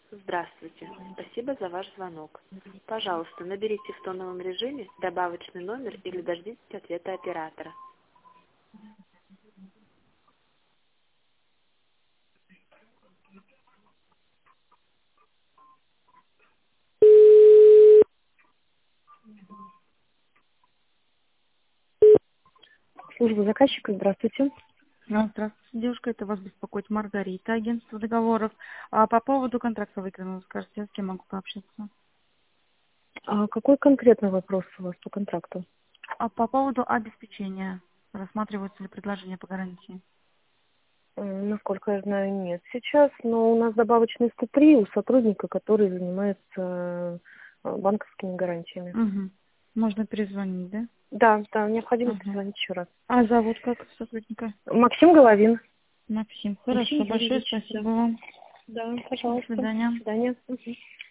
Здравствуйте. Спасибо за ваш звонок. Пожалуйста, наберите в тоновом режиме добавочный номер или дождитесь ответа оператора. Служба заказчика, здравствуйте. Здравствуйте, девушка, это вас беспокоит Маргарита, агентство договоров. А по поводу контракта выкинул, скажите, с кем могу пообщаться? А какой конкретно вопрос у вас по контракту? А по поводу обеспечения, рассматриваются ли предложения по гарантии? Насколько я знаю, нет сейчас, но у нас добавочный 103 у сотрудника, который занимается банковскими гарантиями. Угу. Можно перезвонить, да? Да, необходимо Ага. позвонить еще раз. А зовут как сотрудника? Максим Головин. Максим. Максим Хорошо, большое Юрьевич, да. спасибо вам. Да, До пожалуйста. До свидания. свидания. Мгм.